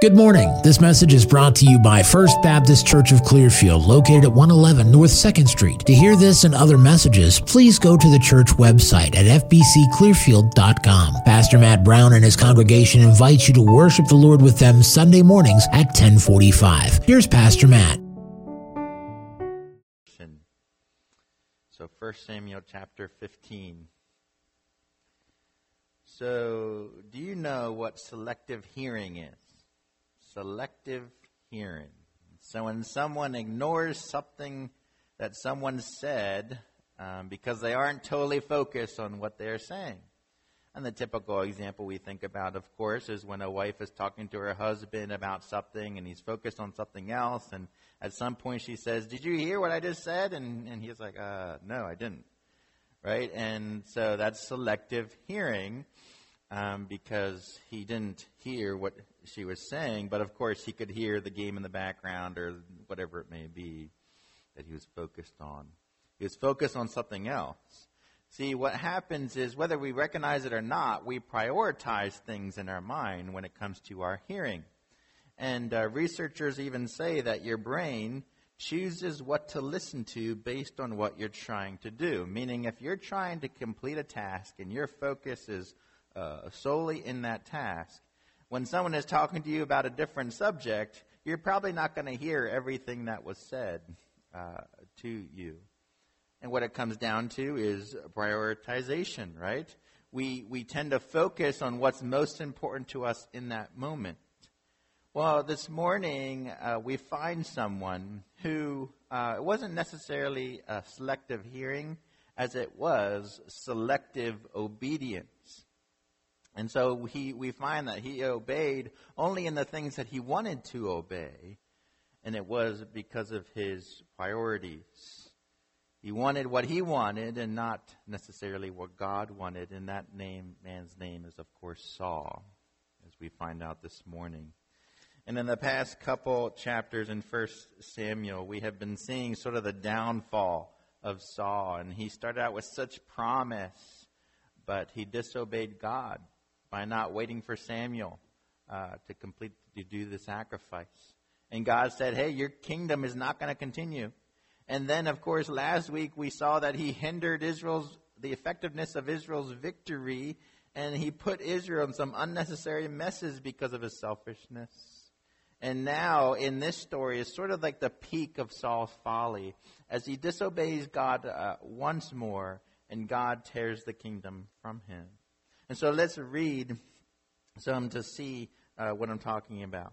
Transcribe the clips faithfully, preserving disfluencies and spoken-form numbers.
Good morning. This message is brought to you by First Baptist Church of Clearfield, located at one eleven North second Street. To hear this and other messages, please go to the church website at f b c clearfield dot com. Pastor Matt Brown and his congregation invite you to worship the Lord with them Sunday mornings at ten forty-five. Here's Pastor Matt. So First Samuel chapter fifteen. So, do you know what selective hearing is? Selective hearing. So when someone ignores something that someone said um, because they aren't totally focused on what they're saying. And the typical example we think about, of course, is when a wife is talking to her husband about something and he's focused on something else. And at some point she says, "Did you hear what I just said?" And, and he's like, uh, no, I didn't. Right? And so that's selective hearing. Um, because he didn't hear what she was saying, but of course he could hear the game in the background or whatever it may be that he was focused on. He was focused on something else. See, what happens is whether we recognize it or not, we prioritize things in our mind when it comes to our hearing. And uh, researchers even say that your brain chooses what to listen to based on what you're trying to do. Meaning if you're trying to complete a task and your focus is Uh, solely in that task, when someone is talking to you about a different subject, you're probably not going to hear everything that was said uh, to you. And what it comes down to is prioritization, right? We we tend to focus on what's most important to us in that moment. Well, this morning uh, we find someone who uh, it wasn't necessarily a selective hearing as it was selective obedience. And so he, we find that he obeyed only in the things that he wanted to obey, and it was because of his priorities. He wanted what he wanted and not necessarily what God wanted, and that name, man's name is, of course, Saul, as we find out this morning. And in the past couple chapters in First Samuel, we have been seeing sort of the downfall of Saul, and he started out with such promise, but he disobeyed God by not waiting for Samuel uh, to complete to do the sacrifice. And God said, hey, your kingdom is not going to continue. And then, of course, last week we saw that he hindered Israel's the effectiveness of Israel's victory, and he put Israel in some unnecessary messes because of his selfishness. And now, in this story, is sort of like the peak of Saul's folly as he disobeys God uh, once more, and God tears the kingdom from him. And so let's read some to see uh, what I'm talking about.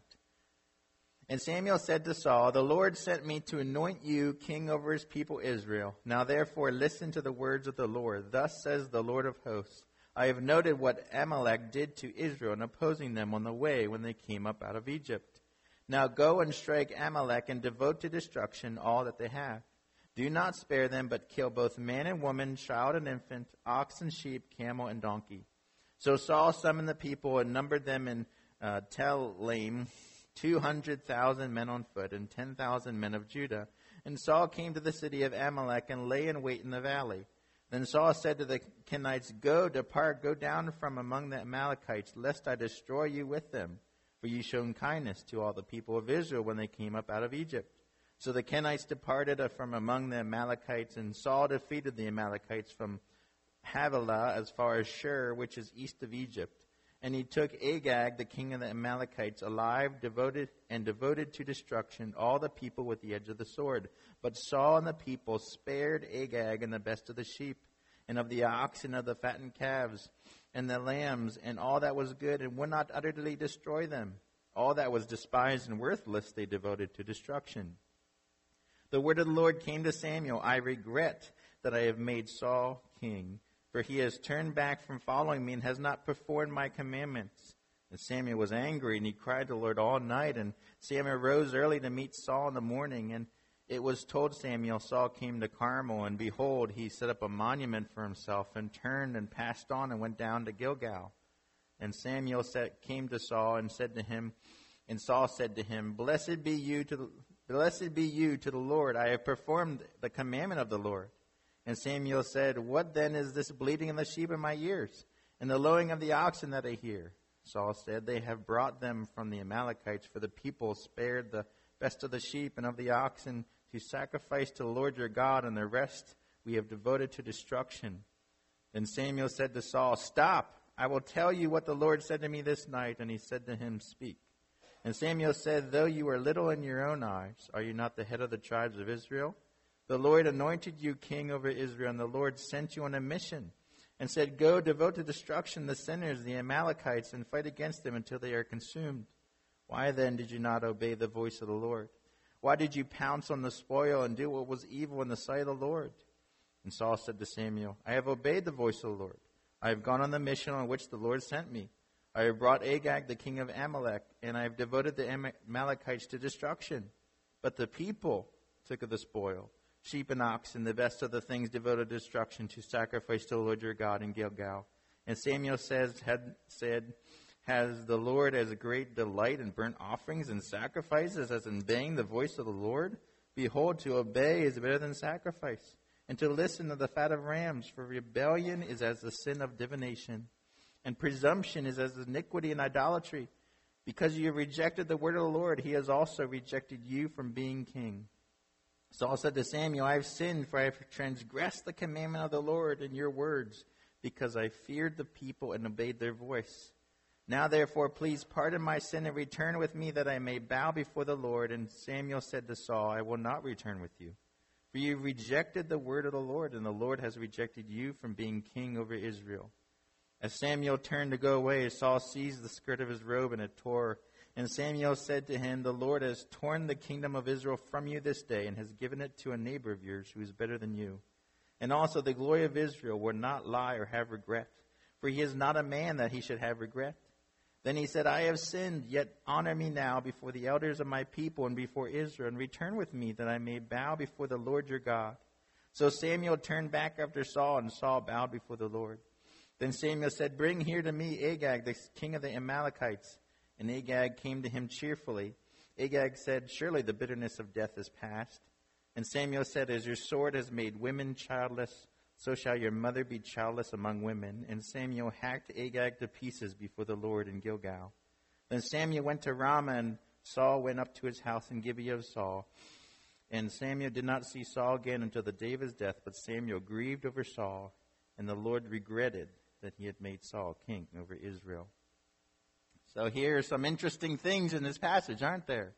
And Samuel said to Saul, "The Lord sent me to anoint you king over his people Israel. Now therefore listen to the words of the Lord. Thus says the Lord of hosts, I have noted what Amalek did to Israel in opposing them on the way when they came up out of Egypt. Now go and strike Amalek and devote to destruction all that they have. Do not spare them, but kill both man and woman, child and infant, ox and sheep, camel and donkey." So Saul summoned the people and numbered them in uh, Telaim, two hundred thousand men on foot and ten thousand men of Judah. And Saul came to the city of Amalek and lay in wait in the valley. Then Saul said to the Kenites, "Go, depart, go down from among the Amalekites, lest I destroy you with them. For you shown kindness to all the people of Israel when they came up out of Egypt." So the Kenites departed from among the Amalekites, and Saul defeated the Amalekites from Havilah as far as Shur, which is east of Egypt. And he took Agag, the king of the Amalekites, alive, devoted and devoted to destruction all the people with the edge of the sword. But Saul and the people spared Agag and the best of the sheep, and of the oxen, of the fattened calves, and the lambs, and all that was good, and would not utterly destroy them. All that was despised and worthless they devoted to destruction. The word of the Lord came to Samuel, "I regret that I have made Saul king, for he has turned back from following me and has not performed my commandments." And Samuel was angry, and he cried to the Lord all night. And Samuel rose early to meet Saul in the morning. And it was told Samuel, Saul came to Carmel, and behold, he set up a monument for himself, and turned and passed on and went down to Gilgal. And Samuel said, came to Saul and said to him, and Saul said to him, Blessed be you to the, blessed be you to the Lord. I have performed the commandment of the Lord. And Samuel said, What then is this bleating of the sheep in my ears, and the lowing of the oxen that I hear? Saul said, "They have brought them from the Amalekites, for the people spared the best of the sheep and of the oxen to sacrifice to the Lord your God, and the rest we have devoted to destruction." Then Samuel said to Saul, "Stop, I will tell you what the Lord said to me this night." And he said to him, "Speak." And Samuel said, "Though you are little in your own eyes, are you not the head of the tribes of Israel? The Lord anointed you king over Israel, and the Lord sent you on a mission and said, 'Go, devote to destruction the sinners, the Amalekites, and fight against them until they are consumed.' Why then did you not obey the voice of the Lord? Why did you pounce on the spoil and do what was evil in the sight of the Lord?" And Saul said to Samuel, "I have obeyed the voice of the Lord. I have gone on the mission on which the Lord sent me. I have brought Agag, the king of Amalek, and I have devoted the Amalekites to destruction. But the people took of the spoil, sheep and oxen, the best of the things devoted to destruction, to sacrifice to the Lord your God in Gilgal." And Samuel says, had said, "Has the Lord as a great delight in burnt offerings and sacrifices as in obeying the voice of the Lord? Behold, to obey is better than sacrifice, and to listen to the fat of rams, for rebellion is as the sin of divination, and presumption is as iniquity and idolatry. Because you have rejected the word of the Lord, he has also rejected you from being king." Saul said to Samuel, "I have sinned, for I have transgressed the commandment of the Lord in your words, because I feared the people and obeyed their voice. Now therefore, please pardon my sin and return with me, that I may bow before the Lord." And Samuel said to Saul, "I will not return with you. For you rejected the word of the Lord, and the Lord has rejected you from being king over Israel." As Samuel turned to go away, Saul seized the skirt of his robe, and it tore. And Samuel said to him, "The Lord has torn the kingdom of Israel from you this day, and has given it to a neighbor of yours who is better than you. And also the glory of Israel will not lie or have regret, for he is not a man that he should have regret." Then he said, "I have sinned, yet honor me now before the elders of my people and before Israel, and return with me, that I may bow before the Lord your God." So Samuel turned back after Saul, and Saul bowed before the Lord. Then Samuel said, "Bring here to me Agag, the king of the Amalekites." And Agag came to him cheerfully. Agag said, "Surely the bitterness of death is past." And Samuel said, "As your sword has made women childless, so shall your mother be childless among women." And Samuel hacked Agag to pieces before the Lord in Gilgal. Then Samuel went to Ramah, and Saul went up to his house in Gibeah of Saul. And Samuel did not see Saul again until the day of his death, but Samuel grieved over Saul, and the Lord regretted that he had made Saul king over Israel. So here are some interesting things in this passage, aren't there?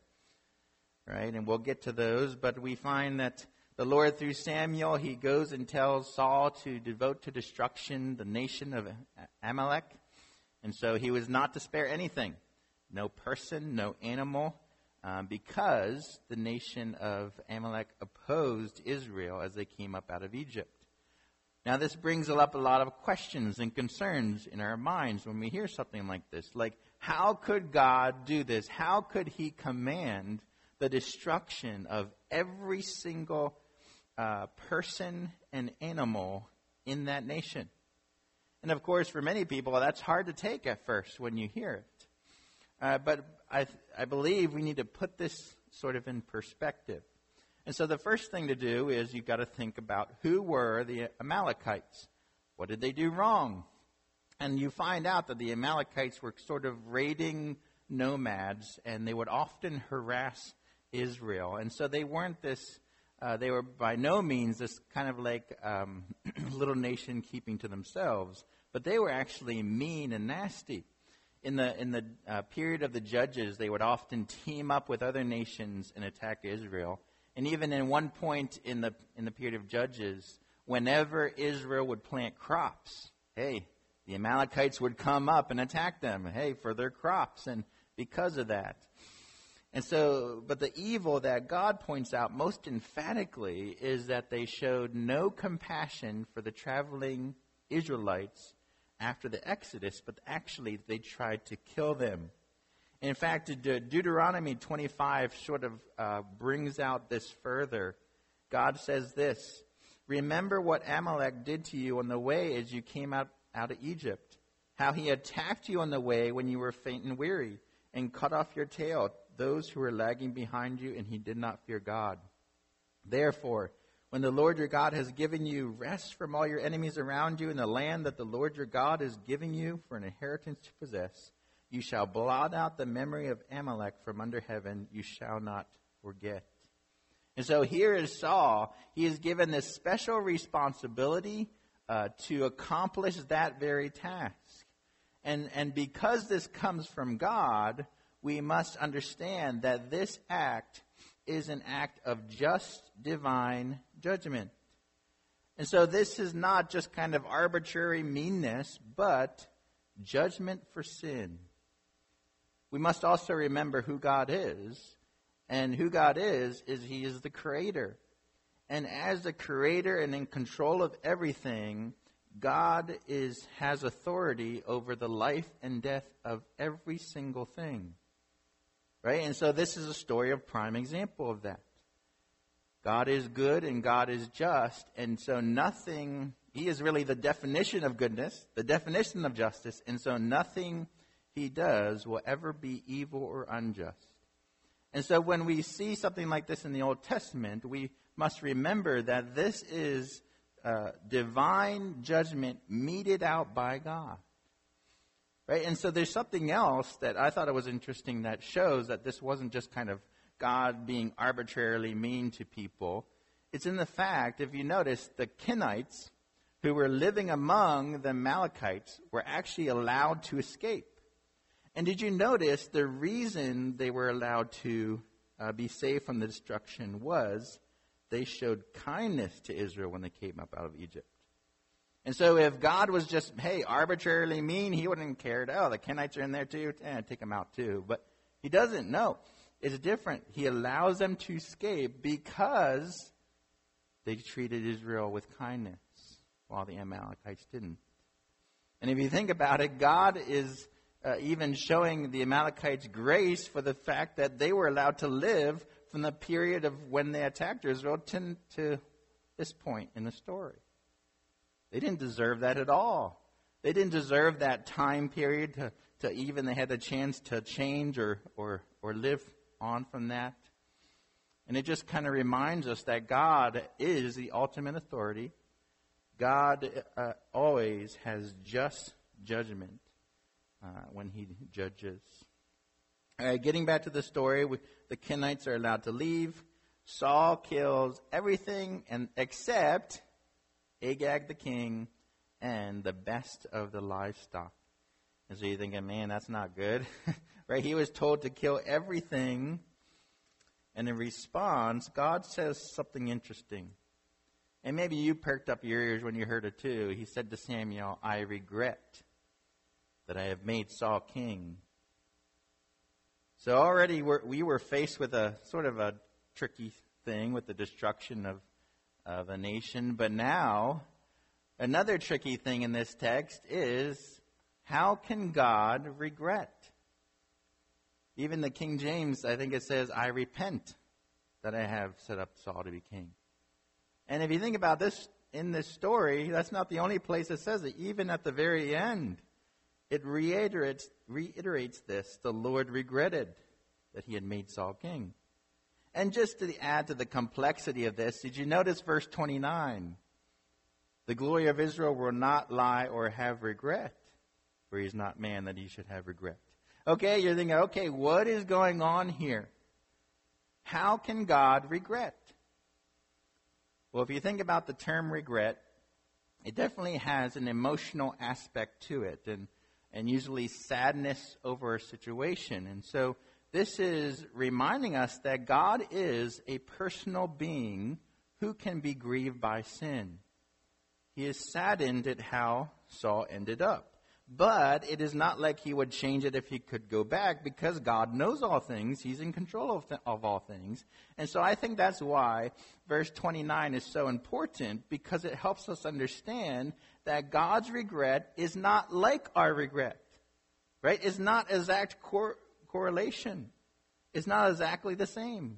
Right, and we'll get to those, but we find that the Lord, through Samuel, he goes and tells Saul to devote to destruction the nation of Amalek. And so he was not to spare anything, no person, no animal, um, because the nation of Amalek opposed Israel as they came up out of Egypt. Now, this brings up a lot of questions and concerns in our minds when we hear something like this. Like, how could God do this? How could he command the destruction of every single uh, person and animal in that nation? And of course, for many people, that's hard to take at first when you hear it. Uh, but I, I believe we need to put this sort of in perspective. And so the first thing to do is you've got to think about who were the Amalekites. What did they do wrong? And you find out that the Amalekites were sort of raiding nomads, and they would often harass Israel. And so they weren't this, uh, they were by no means this kind of like um, little nation keeping to themselves, but they were actually mean and nasty. In the in the uh, period of the Judges, they would often team up with other nations and attack Israel. And even in one point in the in the period of Judges, whenever Israel would plant crops, hey, the Amalekites would come up and attack them, hey, for their crops, and because of that. And so, but the evil that God points out most emphatically is that they showed no compassion for the traveling Israelites after the Exodus, but actually they tried to kill them. In fact, De- Deuteronomy twenty-five sort of uh, brings out this further. God says this, "Remember what Amalek did to you on the way as you came out, out of Egypt, how he attacked you on the way when you were faint and weary, and cut off your tail, those who were lagging behind you, and he did not fear God. Therefore, when the Lord your God has given you rest from all your enemies around you in the land that the Lord your God is giving you for an inheritance to possess, You shall blot out the memory of Amalek from under heaven. You shall not forget. And so here is Saul. He is given this special responsibility uh, to accomplish that very task. And, and because this comes from God, we must understand that this act is an act of just divine judgment. And so this is not just kind of arbitrary meanness, but judgment for sin. We must also remember who God is. And who God is, is He is the Creator. And as the Creator and in control of everything, God is has authority over the life and death of every single thing. Right? And so this is a story of prime example of that. God is good and God is just, and so nothing, He is really the definition of goodness, the definition of justice, and so nothing He does will ever be evil or unjust. And so when we see something like this in the Old Testament, we must remember that this is uh, divine judgment meted out by God. Right? And so there's something else that I thought it was interesting that shows that this wasn't just kind of God being arbitrarily mean to people. It's in the fact, if you notice, the Kenites who were living among the Amalekites were actually allowed to escape. And did you notice the reason they were allowed to uh, be saved from the destruction was they showed kindness to Israel when they came up out of Egypt. And so if God was just, hey, arbitrarily mean, He wouldn't have cared. Oh, the Kenites are in there too. Eh, take them out too. But He doesn't. No, it's different. He allows them to escape because they treated Israel with kindness while the Amalekites didn't. And if you think about it, God is uh, even showing the Amalekites grace for the fact that they were allowed to live from the period of when they attacked Israel to, to this point in the story. They didn't deserve that at all. They didn't deserve that time period to, to even they had a chance to change or, or, or live on from that. And it just kind of reminds us that God is the ultimate authority. God uh, always has just judgment uh, when He judges. All right, getting back to the story, we, the Kenites are allowed to leave. Saul kills everything and except Agag the king and the best of the livestock. And so you're thinking, man, that's not good. Right? He was told to kill everything. And in response, God says something interesting. And maybe you perked up your ears when you heard it too. He said to Samuel, I regret that I have made Saul king. So already we're, we were faced with a sort of a tricky thing with the destruction of, of a nation. But now, another tricky thing in this text is, how can God regret? Even the King James, I think it says, I repent that I have set up Saul to be king. And if you think about this in this story, that's not the only place it says it. Even at the very end, it reiterates, reiterates this. The Lord regretted that He had made Saul king. And just to add to the complexity of this, did you notice verse twenty-nine? The glory of Israel will not lie or have regret, for He is not man that He should have regret. Okay, you're thinking, okay, what is going on here? How can God regret? Well, if you think about the term regret, it definitely has an emotional aspect to it, and, and usually sadness over a situation. And so this is reminding us that God is a personal being who can be grieved by sin. He is saddened at how Saul ended up. But it is not like He would change it if He could go back, because God knows all things. He's in control of, th- of all things. And so I think that's why verse twenty-nine is so important, because it helps us understand that God's regret is not like our regret. Right? It's not exact cor- correlation. It's not exactly the same.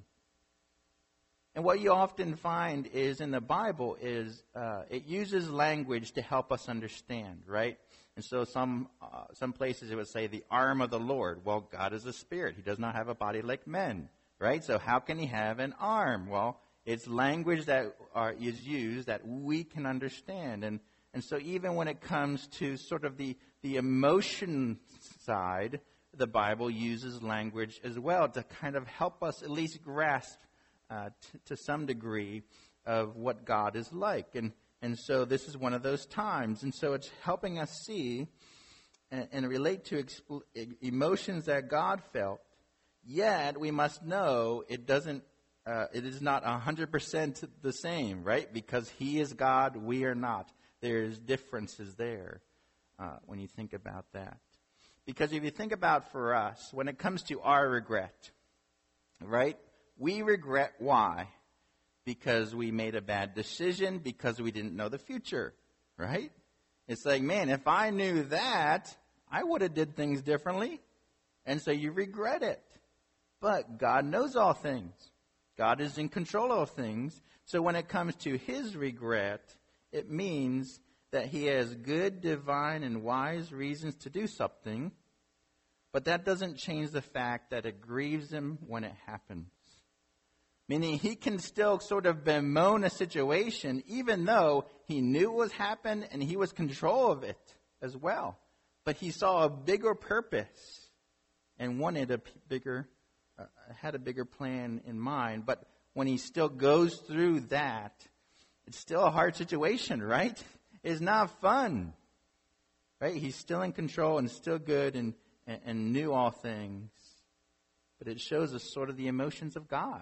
And what you often find is in the Bible is uh, it uses language to help us understand, right? And so some uh, some places it would say the arm of the Lord. Well, God is a spirit. He does not have a body like men, right? So how can He have an arm? Well, it's language that are, is used that we can understand. And and so even when it comes to sort of the, the emotion side, the Bible uses language as well to kind of help us at least grasp uh, t- to some degree of what God is like. And, and so this is one of those times. And so it's helping us see and, and relate to expl- emotions that God felt. Yet we must know it doesn't, uh, it is not one hundred percent the same, right? Because he is God, we are not. There's differences there uh, when you think about that. Because if you think about for us, when it comes to our regret, right? We regret why? Because we made a bad decision, because we didn't know the future, right? It's like, man, if I knew that, I would have did things differently. And so you regret it. But God knows all things. God is in control of things. So when it comes to his regret, it means that he has good, divine, and wise reasons to do something. But that doesn't change the fact that it grieves him when it happens. Meaning he can still sort of bemoan a situation even though he knew it was happened and he was in control of it as well. But he saw a bigger purpose and wanted a bigger, uh, had a bigger plan in mind. But when he still goes through that, it's still a hard situation, right? It's not fun, right? He's still in control and still good and, and, and knew all things. But it shows us sort of the emotions of God.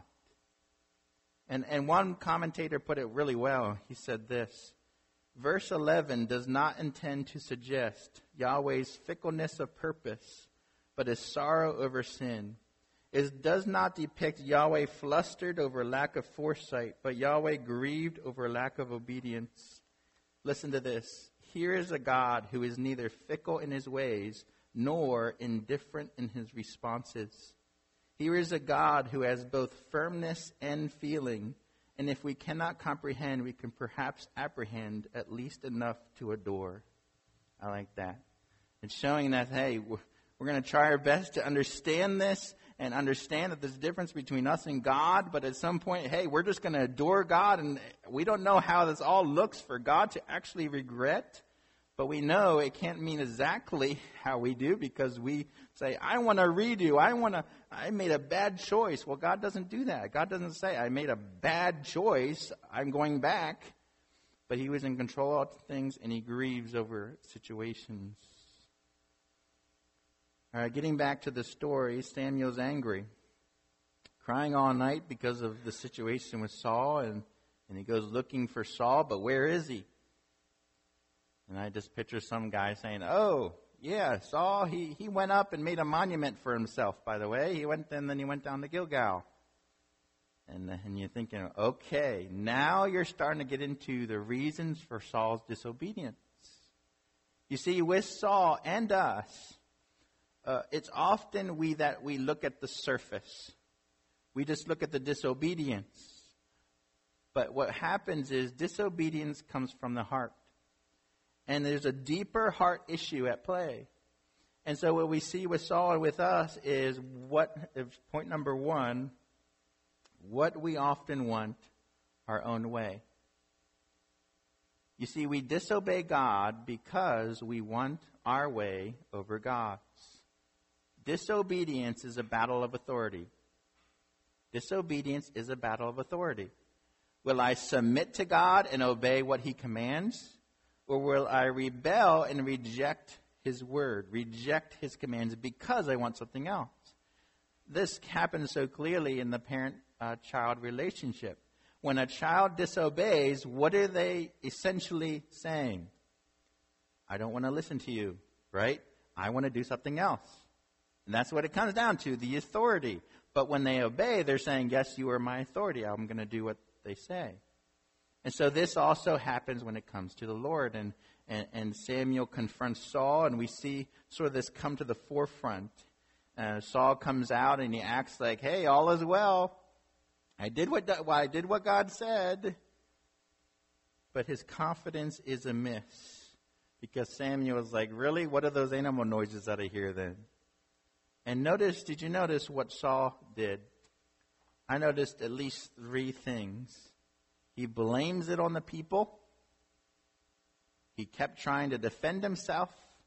And and one commentator put it really well. He said this: verse eleven does not intend to suggest Yahweh's fickleness of purpose, but his sorrow over sin. It does not depict Yahweh flustered over lack of foresight, but Yahweh grieved over lack of obedience. Listen to this. Here is a God who is neither fickle in his ways nor indifferent in his responses. Here is a God who has both firmness and feeling, and if we cannot comprehend, we can perhaps apprehend at least enough to adore. I like that. It's showing that, hey, we're, we're going to try our best to understand this and understand that there's a difference between us and God, but at some point, hey, we're just going to adore God, and we don't know how this all looks for God to actually regret. But we know it can't mean exactly how we do because we say, I want to redo. I want to, I made a bad choice. Well, God doesn't do that. God doesn't say, I made a bad choice. I'm going back. But he was in control of things and he grieves over situations. All right, getting back to the story, Samuel's angry, crying all night because of the situation with Saul. And, and he goes looking for Saul, but where is he? And I just picture some guy saying, oh, yeah, Saul, he, he went up and made a monument for himself, by the way. He went and then he went down to Gilgal. And, and you're thinking, okay, now you're starting to get into the reasons for Saul's disobedience. You see, with Saul and us, uh, it's often we that we look at the surface. We just look at the disobedience. But what happens is disobedience comes from the heart. And there's a deeper heart issue at play. And so what we see with Saul and with us is what, point number one, what we often want our own way. You see, we disobey God because we want our way over God's. Disobedience is a battle of authority. Disobedience is a battle of authority. Will I submit to God and obey what he commands? Or will I rebel and reject his word, reject his commands because I want something else? This happens so clearly in the parent-child relationship. When a child disobeys, what are they essentially saying? I don't want to listen to you, right? I want to do something else. And that's what it comes down to, the authority. But when they obey, they're saying, yes, you are my authority. I'm going to do what they say. And so this also happens when it comes to the Lord. And, and, and Samuel confronts Saul, and we see sort of this come to the forefront. Uh, Saul comes out, and he acts like, hey, all is well. I did what well, I did what God said. But his confidence is amiss. Because Samuel is like, really? What are those animal noises that I hear then? And notice, did you notice what Saul did? I noticed at least three things. He blames it on the people. He kept trying to defend himself.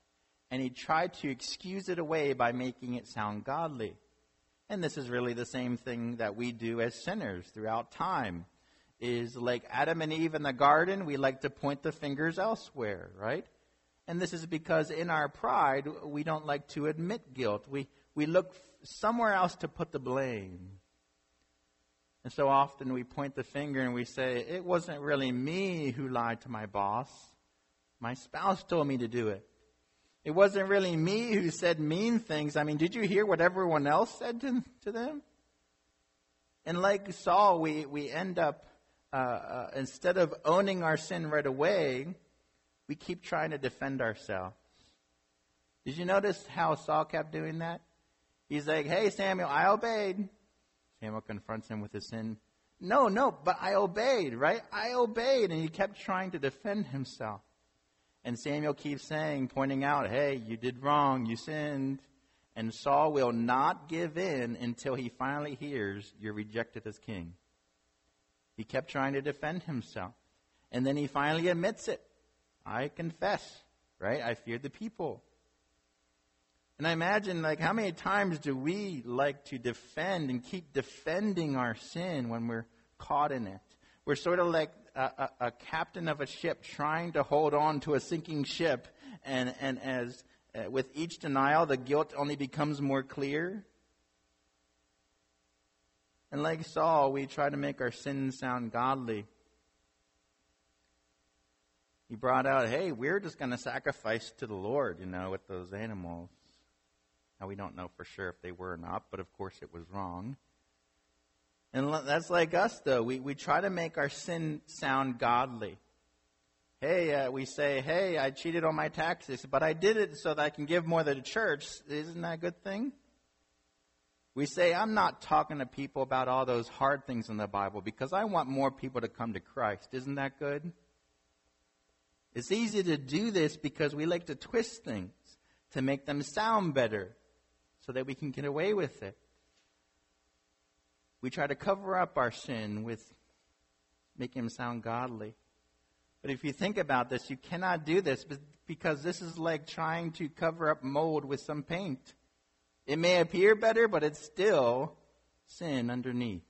and he tried to excuse it away by making it sound godly. And this is really the same thing that we do as sinners throughout time. Is like Adam and Eve in the garden, we like to point the fingers elsewhere, right? And this is because in our pride, we don't like to admit guilt. We we look somewhere else to put the blame. And so often we point the finger and we say, it wasn't really me who lied to my boss. My spouse told me to do it. It wasn't really me who said mean things. I mean, did you hear what everyone else said to, to them? And like Saul, we, we end up, uh, uh, instead of owning our sin right away, we keep trying to defend ourselves. Did you notice how Saul kept doing that? He's like, hey, Samuel, I obeyed. Samuel confronts him with his sin. No, no, but I obeyed, right? I obeyed. And he kept trying to defend himself. And Samuel keeps saying, pointing out, hey, you did wrong, you sinned. And Saul will not give in until he finally hears you're rejected as king. He kept trying to defend himself. And then he finally admits it. I confess, right? I feared the people. And I imagine, like, how many times do we like to defend and keep defending our sin when we're caught in it? We're sort of like a, a, a captain of a ship trying to hold on to a sinking ship. And, and as uh, with each denial, the guilt only becomes more clear. And like Saul, we try to make our sin sound godly. He brought out, hey, we're just going to sacrifice to the Lord, you know, with those animals. Now, we don't know for sure if they were or not, but of course it was wrong. And that's like us, though. We we try to make our sin sound godly. Hey, uh, we say, hey, I cheated on my taxes, but I did it so that I can give more to the church. Isn't that a good thing? We say, I'm not talking to people about all those hard things in the Bible because I want more people to come to Christ. Isn't that good? It's easy to do this because we like to twist things to make them sound better so that we can get away with it. We try to cover up our sin with making them sound godly. But if you think about this, you cannot do this because this is like trying to cover up mold with some paint. It may appear better, but it's still sin underneath.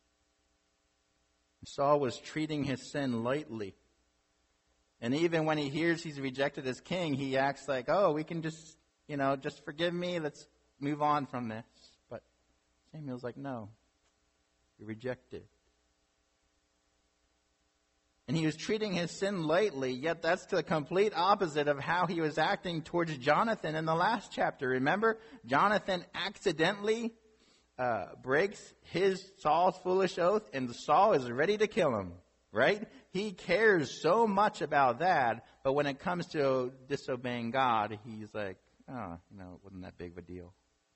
Saul was treating his sin lightly. And even when he hears he's rejected as king, he acts like, oh, we can just, you know, just forgive me. Let's move on from this. But Samuel's like, no, you're rejected. And he was treating his sin lightly, yet that's the complete opposite of how he was acting towards Jonathan in the last chapter. Remember, Jonathan accidentally uh, breaks his Saul's foolish oath, and Saul is ready to kill him, right? He cares so much about that, but when it comes to disobeying God, he's like, oh, you know, it wasn't that big of a deal.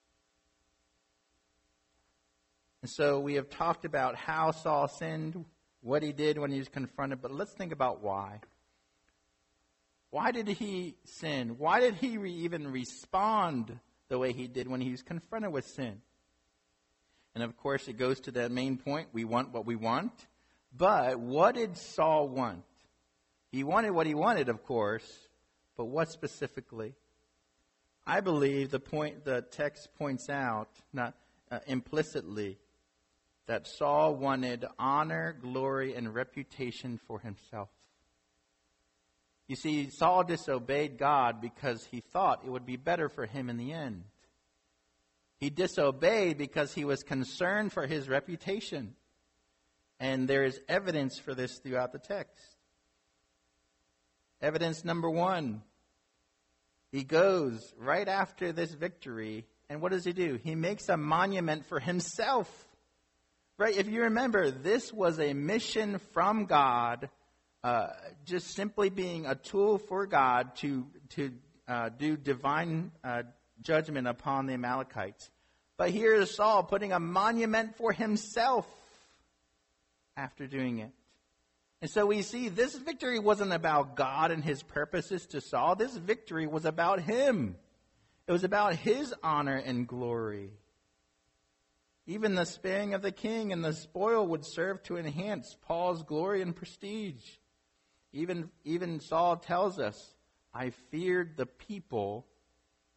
And so we have talked about how Saul sinned, what he did when he was confronted, but let's think about why. Why did he sin? Why did he re- even respond the way he did when he was confronted with sin? And of course, it goes to that main point, we want what we want. But what did Saul want? He wanted what he wanted, of course, but what specifically? I believe the point the text points out, not uh, implicitly, that Saul wanted honor, glory, and reputation for himself. You see, Saul disobeyed God because he thought it would be better for him in the end. He disobeyed because he was concerned for his reputation. And there is evidence for this throughout the text. Evidence number one. He goes right after this victory, and what does he do? He makes a monument for himself. Right? If you remember, this was a mission from God, uh, just simply being a tool for God to, to uh, do divine uh, judgment upon the Amalekites. But here is Saul putting a monument for himself after doing it. And so we see this victory wasn't about God and his purposes to Saul. This victory was about him. It was about his honor and glory. Even the sparing of the king and the spoil would serve to enhance Paul's glory and prestige. Even, even Saul tells us, I feared the people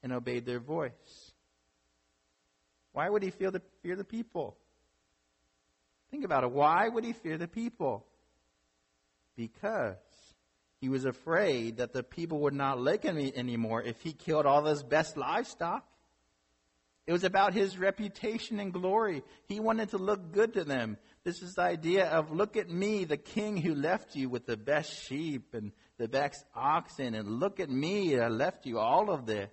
and obeyed their voice. Why would he fear the, fear the people? Think about it. Why would he fear the people? Because he was afraid that the people would not like him anymore if he killed all his best livestock. It was about his reputation and glory. He wanted to look good to them. This is the idea of, look at me, the king who left you with the best sheep and the best oxen, and look at me, I left you all of this.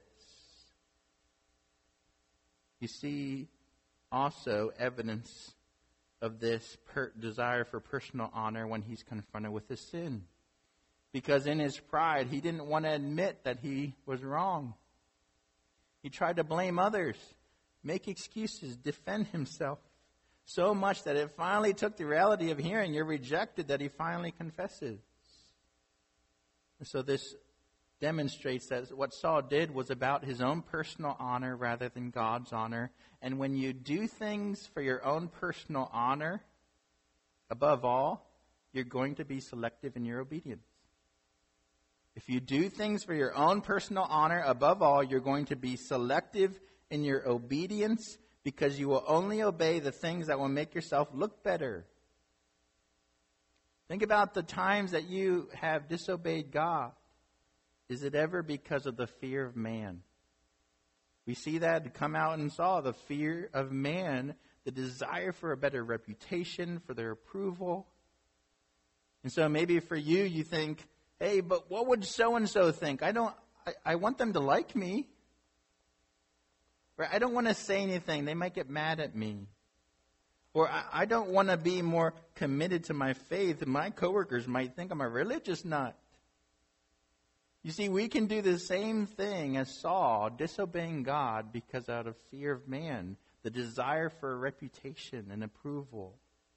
You see also evidence of this per- desire for personal honor when he's confronted with his sin. Because in his pride, he didn't want to admit that he was wrong. He tried to blame others, make excuses, defend himself, so much that it finally took the reality of hearing you're rejected that he finally confesses. And so this demonstrates that what Saul did was about his own personal honor rather than God's honor. And when you do things for your own personal honor, above all, you're going to be selective in your obedience. If you do things for your own personal honor, above all, you're going to be selective in your obedience because you will only obey the things that will make yourself look better. Think about the times that you have disobeyed God. Is it ever because of the fear of man? We see that come out in Saul, the fear of man, the desire for a better reputation, for their approval. And so maybe for you, you think, hey, but what would so-and-so think? I don't, I, I want them to like me. Or I don't want to say anything. They might get mad at me. Or I, I don't want to be more committed to my faith. My coworkers might think I'm a religious nut. You see, we can do the same thing as Saul, disobeying God because out of fear of man, the desire for a reputation and approval.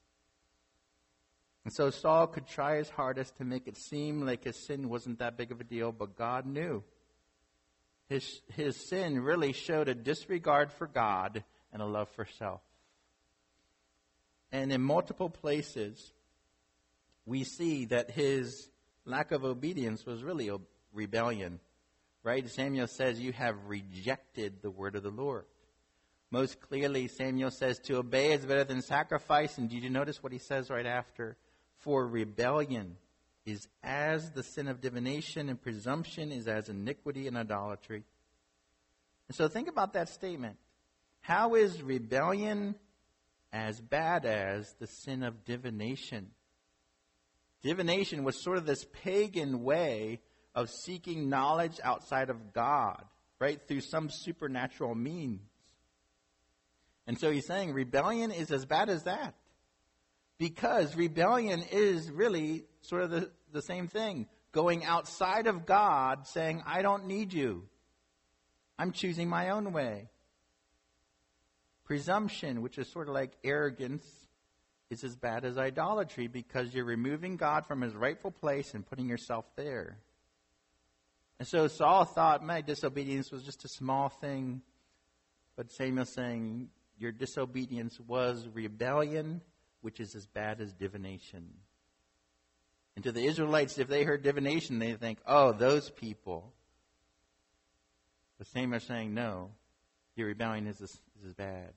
And so Saul could try his hardest to make it seem like his sin wasn't that big of a deal, but God knew. His, his sin really showed a disregard for God and a love for self. And in multiple places, we see that his lack of obedience was really a rebellion. Right? Samuel says, you have rejected the word of the Lord. Most clearly, Samuel says, to obey is better than sacrifice. And did you notice what he says right after? For rebellion is as the sin of divination, and presumption is as iniquity and idolatry. And so think about that statement. How is rebellion as bad as the sin of divination? Divination was sort of this pagan way of seeking knowledge outside of God, right, through some supernatural means. And so he's saying rebellion is as bad as that. Because rebellion is really sort of the, the same thing. Going outside of God, saying, I don't need you. I'm choosing my own way. Presumption, which is sort of like arrogance, is as bad as idolatry because you're removing God from his rightful place and putting yourself there. And so Saul thought, my disobedience was just a small thing. But Samuel's saying, your disobedience was rebellion, which is as bad as divination. And to the Israelites, if they heard divination, they think, oh, those people. But Samuel's saying, no, your rebellion is as, is as bad.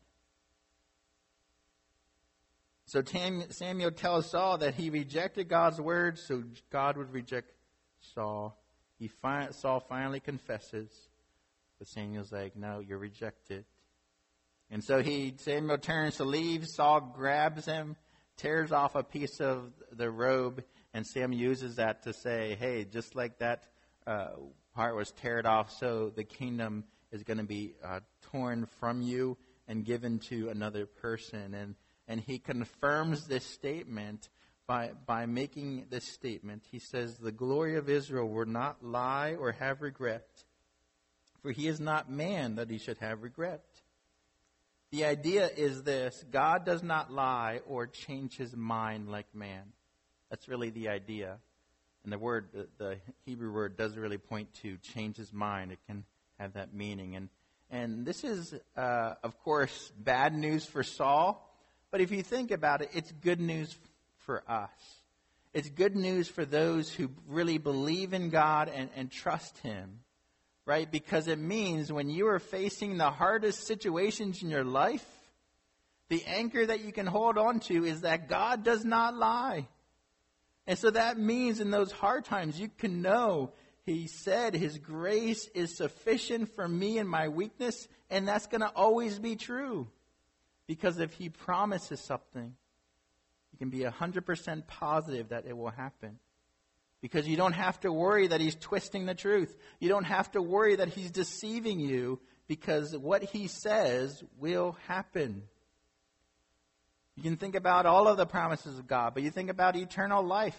So Tam, Samuel tells Saul that he rejected God's word, so God would reject Saul. He fi- Saul finally confesses, but Samuel's like, no, you're rejected. And so he Samuel turns to leave. Saul grabs him, tears off a piece of the robe, and Samuel uses that to say, hey, just like that uh, part was teared off, so the kingdom is going to be uh, torn from you and given to another person. And and he confirms this statement by by making this statement. He says, the glory of Israel will not lie or have regret, for he is not man that he should have regret. The idea is this: God does not lie or change his mind like man. That's really the idea. And the word, the, the Hebrew word, does really point to change his mind. It can have that meaning. And and this is, uh, of course, bad news for Saul. But if you think about it, it's good news for us. It's good news for those who really believe in God and, and trust him. right? Because it means when you are facing the hardest situations in your life, the anchor that you can hold on to is that God does not lie. And so that means in those hard times, you can know He said His grace is sufficient for me in my weakness, and that's going to always be true. Because if He promises something, you can be one hundred percent positive that it will happen. Because you don't have to worry that He's twisting the truth. You don't have to worry that He's deceiving you, because what He says will happen. You can think about all of the promises of God, but you think about eternal life.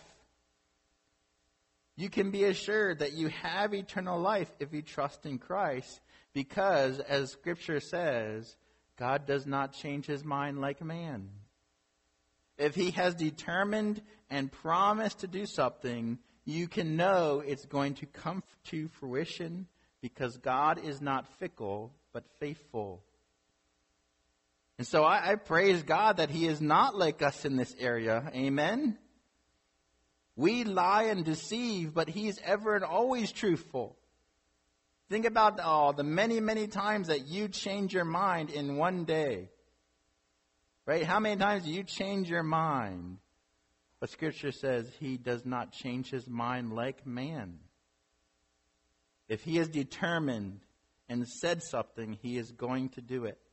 You can be assured that you have eternal life if you trust in Christ, because, as Scripture says, God does not change His mind like man. If He has determined and promised to do something, you can know it's going to come to fruition, because God is not fickle, but faithful. And so I, I praise God that He is not like us in this area. Amen? We lie and deceive, but He's ever and always truthful. Think about oh, the many, many times that you change your mind in one day. Right? How many times do you change your mind? But Scripture says He does not change His mind like man. If He is determined and said something, He is going to do it.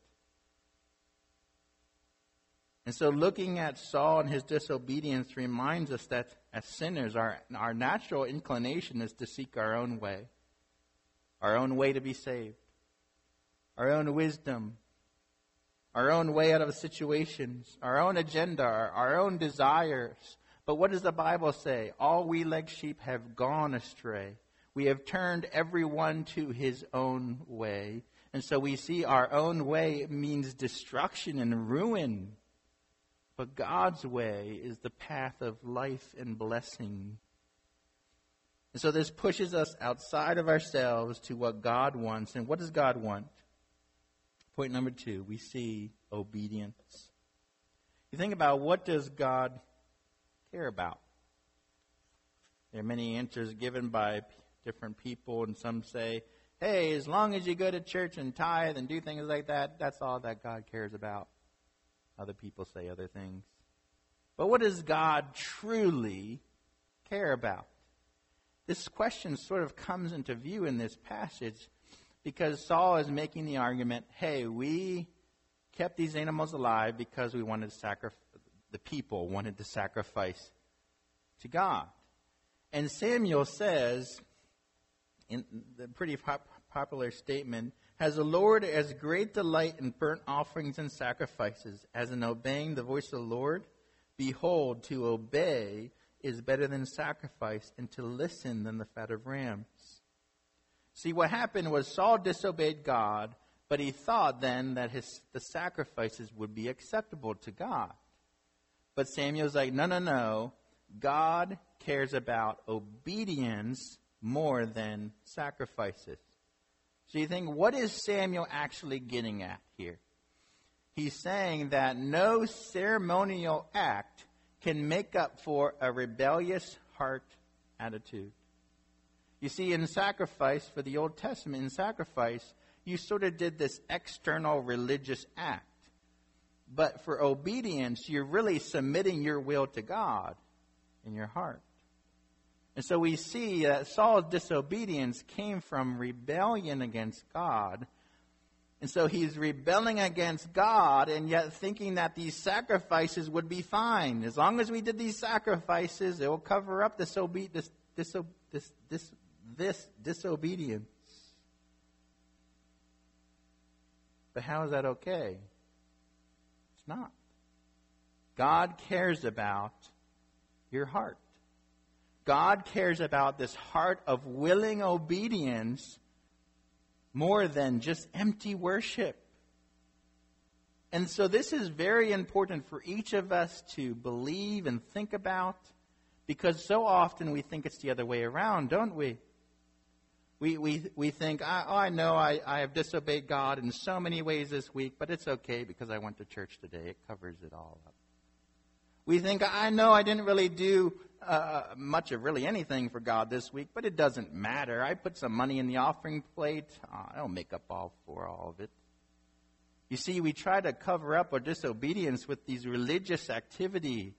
And so looking at Saul and his disobedience reminds us that as sinners, our, our natural inclination is to seek our own way. Our own way to be saved. Our own wisdom. Our own way out of situations. Our own agenda. Our, our own desires. But what does the Bible say? All we like sheep have gone astray. We have turned everyone to his own way. And so we see our own way means destruction and ruin. But God's way is the path of life and blessing. And so this pushes us outside of ourselves to what God wants. And what does God want? Point number two, we see obedience. You think about, what does God care about? There are many answers given by different people, and some say, hey, as long as you go to church and tithe and do things like that, that's all that God cares about. Other people say other things. But what does God truly care about? This question sort of comes into view in this passage because Saul is making the argument, hey, we kept these animals alive because we wanted to sacrifice, the people wanted to sacrifice to God. And Samuel says, in the pretty pop- popular statement, has the Lord as great delight in burnt offerings and sacrifices as in obeying the voice of the Lord? Behold, to obey is better than sacrifice, and to listen than the fat of rams. See, what happened was Saul disobeyed God, but he thought then that his the sacrifices would be acceptable to God. But Samuel's like, no, no, no. God cares about obedience more than sacrifices. So you think, what is Samuel actually getting at here? He's saying that no ceremonial act can make up for a rebellious heart attitude. You see, in sacrifice, for the Old Testament, in sacrifice, you sort of did this external religious act. But for obedience, you're really submitting your will to God in your heart. And so we see that Saul's disobedience came from rebellion against God. And so he's rebelling against God and yet thinking that these sacrifices would be fine. As long as we did these sacrifices, it will cover up this, obe- this, this, this, this, this disobedience. But how is that okay? It's not. God cares about your heart. God cares about this heart of willing obedience more than just empty worship. And so this is very important for each of us to believe and think about, because so often we think it's the other way around, don't we? We we we think, I, oh, I know I, I have disobeyed God in so many ways this week, but it's okay because I went to church today. It covers it all up. We think, I know I didn't really do uh, much of really anything for God this week, but it doesn't matter. I put some money in the offering plate. Oh, I don't make up all for all of it. You see, we try to cover up our disobedience with these religious activities.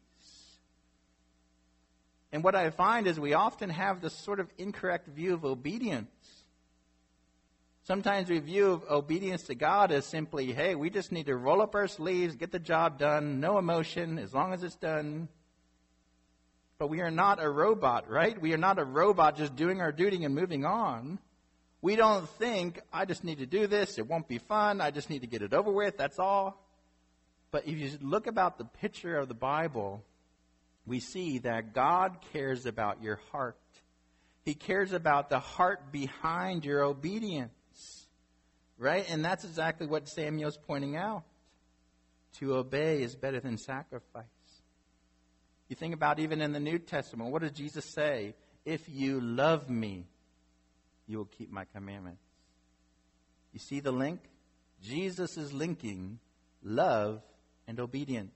And what I find is we often have this sort of incorrect view of obedience. Sometimes we view obedience to God as simply, hey, we just need to roll up our sleeves, get the job done, no emotion, as long as it's done. But we are not a robot, right? We are not a robot just doing our duty and moving on. We don't think, I just need to do this, it won't be fun, I just need to get it over with, that's all. But if you look about the picture of the Bible, we see that God cares about your heart. He cares about the heart behind your obedience. Right? And that's exactly what Samuel's pointing out. To obey is better than sacrifice. You think about even in the New Testament, what does Jesus say? If you love me, you will keep my commandments. You see the link? Jesus is linking love and obedience.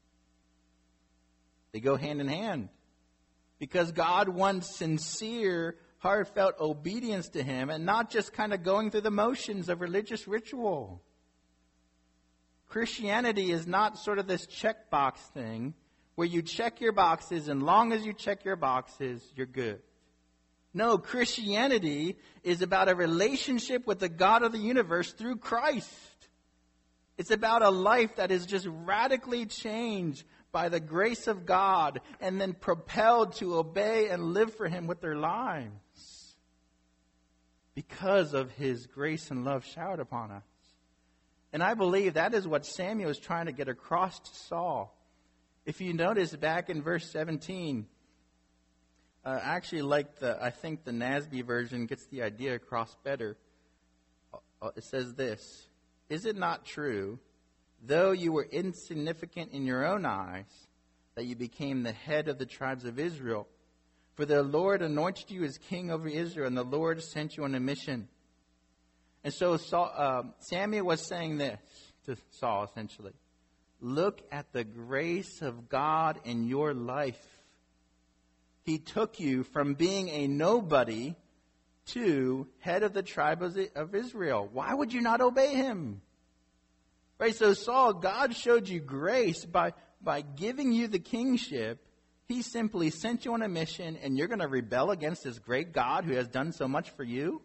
They go hand in hand. Because God wants sincere, heartfelt obedience to Him and not just kind of going through the motions of religious ritual. Christianity is not sort of this checkbox thing where you check your boxes and long as you check your boxes, you're good. No, Christianity is about a relationship with the God of the universe through Christ. It's about a life that is just radically changed by the grace of God and then propelled to obey and live for Him with their lives because of His grace and love showered upon us. And I believe that is what Samuel is trying to get across to Saul. If you notice back in verse seventeen, uh, actually like the, I think the N A S B version gets the idea across better. Uh, it says this, "Is it not true, though you were insignificant in your own eyes, that you became the head of the tribes of Israel? For the Lord anointed you as king over Israel, and the Lord sent you on a mission." And so Saul, uh, Samuel was saying this to Saul, essentially. Look at the grace of God in your life. He took you from being a nobody to head of the tribe of Israel. Why would you not obey Him? Right, so Saul, God showed you grace by, by giving you the kingship. He simply sent you on a mission, and you're going to rebel against this great God who has done so much for you?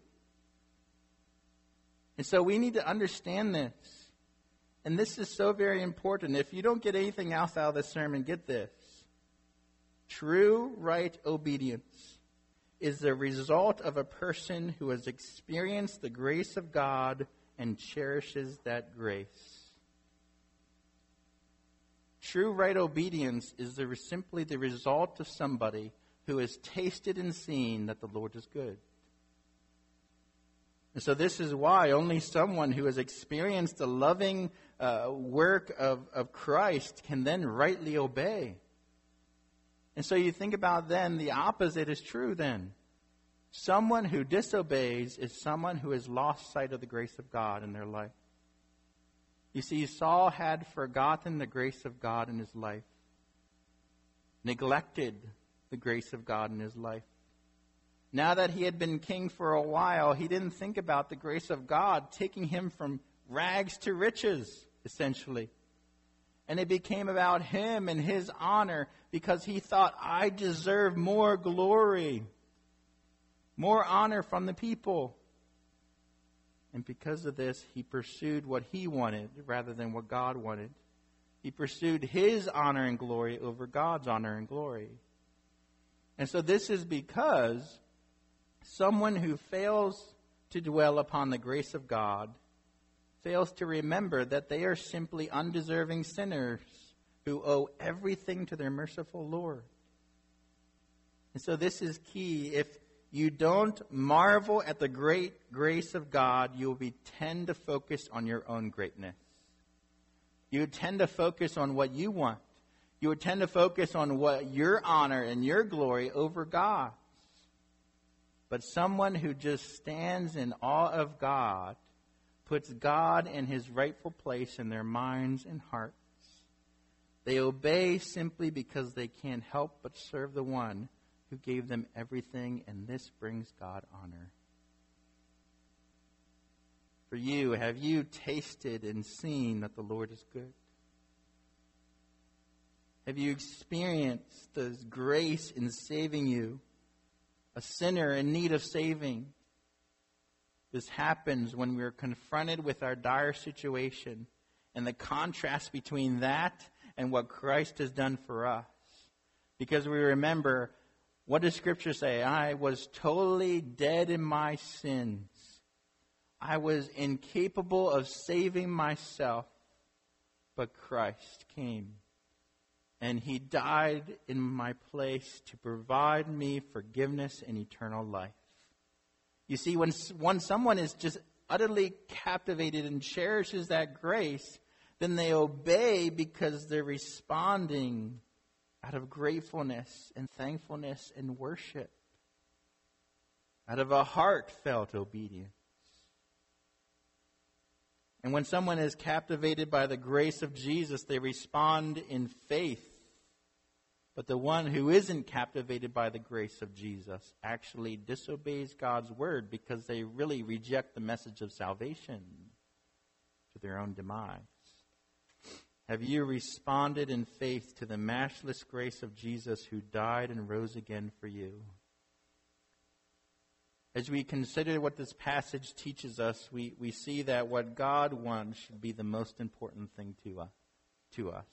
And so we need to understand this. And this is so very important. If you don't get anything else out of this sermon, get this. True, right obedience is the result of a person who has experienced the grace of God and cherishes that grace. True, right obedience is the, simply the result of somebody who has tasted and seen that the Lord is good. And so this is why only someone who has experienced the loving uh, work of, of Christ can then rightly obey. And so you think about then, the opposite is true then. Someone who disobeys is someone who has lost sight of the grace of God in their life. You see, Saul had forgotten the grace of God in his life, neglected the grace of God in his life. Now that he had been king for a while, he didn't think about the grace of God taking him from rags to riches, essentially. And it became about him and his honor because he thought, I deserve more glory, more honor from the people. And because of this, he pursued what he wanted rather than what God wanted. He pursued his honor and glory over God's honor and glory. And so this is because someone who fails to dwell upon the grace of God fails to remember that they are simply undeserving sinners who owe everything to their merciful Lord. And so this is key. If you don't marvel at the great grace of God, you will be tend to focus on your own greatness. You would tend to focus on what you want. You would tend to focus on what your honor and your glory over God. But someone who just stands in awe of God puts God in His rightful place in their minds and hearts. They obey simply because they can't help but serve the one who gave them everything, and this brings God honor. For you, have you tasted and seen that the Lord is good? Have you experienced His grace in saving you, a sinner in need of saving? This happens when we are confronted with our dire situation and the contrast between that and what Christ has done for us. Because we remember, what does Scripture say? I was totally dead in my sins. I was incapable of saving myself, but Christ came. And He died in my place to provide me forgiveness and eternal life. You see, when, when someone is just utterly captivated and cherishes that grace, then they obey because they're responding out of gratefulness and thankfulness and worship, out of a heartfelt obedience. And when someone is captivated by the grace of Jesus, they respond in faith. But the one who isn't captivated by the grace of Jesus actually disobeys God's word because they really reject the message of salvation to their own demise. Have you responded in faith to the matchless grace of Jesus who died and rose again for you? As we consider what this passage teaches us, we, we see that what God wants should be the most important thing to us. To us.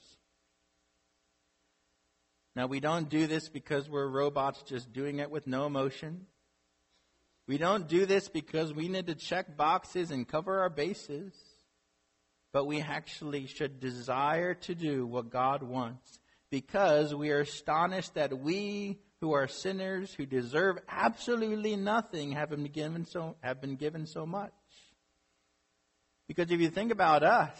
Now, we don't do this because we're robots just doing it with no emotion. We don't do this because we need to check boxes and cover our bases. But we actually should desire to do what God wants because we are astonished that we who are sinners, who deserve absolutely nothing, have been given so, have been given so much. Because if you think about us,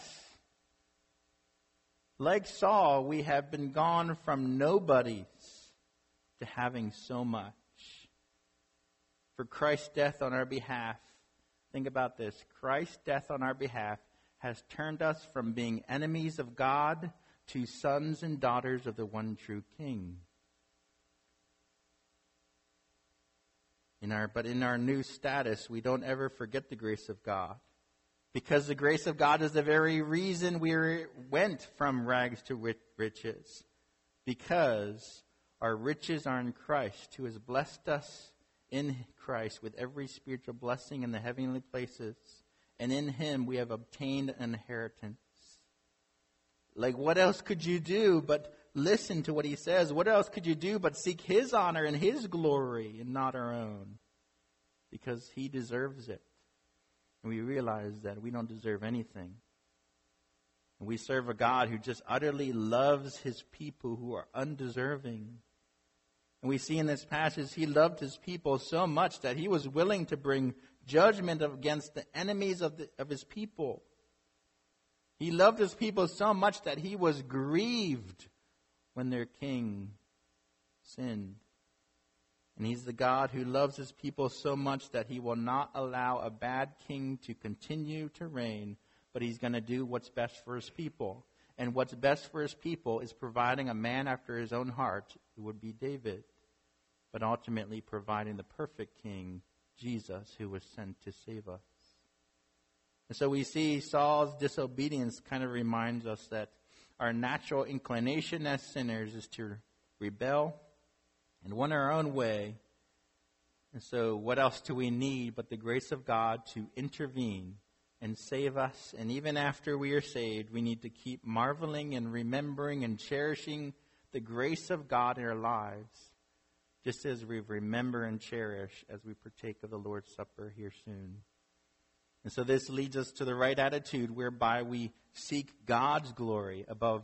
like Saul, we have been gone from nobodies to having so much. For Christ's death on our behalf, think about this, Christ's death on our behalf has turned us from being enemies of God to sons and daughters of the one true King. In our, but in our new status, we don't ever forget the grace of God. Because the grace of God is the very reason we went from rags to riches. Because our riches are in Christ, who has blessed us in Christ with every spiritual blessing in the heavenly places. And in Him we have obtained an inheritance. Like, what else could you do but listen to what He says? What else could you do but seek His honor and His glory and not our own? Because He deserves it. And we realize that we don't deserve anything. And we serve a God who just utterly loves His people who are undeserving. And we see in this passage, He loved His people so much that He was willing to bring judgment against the enemies of, the, of His people. He loved His people so much that He was grieved when their king sinned. And He's the God who loves His people so much that He will not allow a bad king to continue to reign, but He's going to do what's best for His people. And what's best for His people is providing a man after His own heart, who would be David, but ultimately providing the perfect king, Jesus, who was sent to save us. And so we see Saul's disobedience kind of reminds us that our natural inclination as sinners is to rebel and want our own way. And so what else do we need but the grace of God to intervene and save us? And even after we are saved, we need to keep marveling and remembering and cherishing the grace of God in our lives, just as we remember and cherish as we partake of the Lord's Supper here soon. And so this leads us to the right attitude whereby we seek God's glory above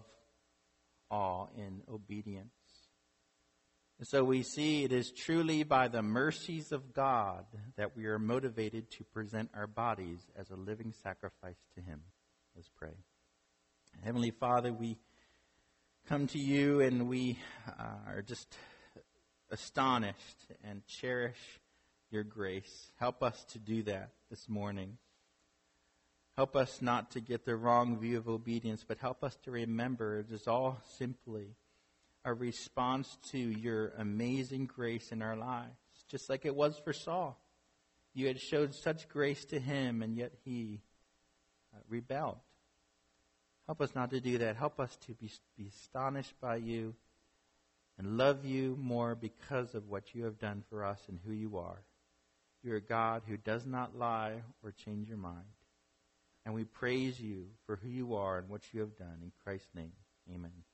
all in obedience. And so we see it is truly by the mercies of God that we are motivated to present our bodies as a living sacrifice to Him. Let's pray. Heavenly Father, we come to You and we uh, are just astonished and cherish Your grace. Help us to do that this morning. Help us not to get the wrong view of obedience, but help us to remember it is all simply a response to your amazing grace in our lives, just like it was for Saul. You had showed such grace to him, and yet he uh, rebelled. Help us not to do that. Help us to be, be astonished by you and love you more because of what you have done for us and who you are. You're a God who does not lie or change your mind. And we praise you for who you are and what you have done. In Christ's name, amen.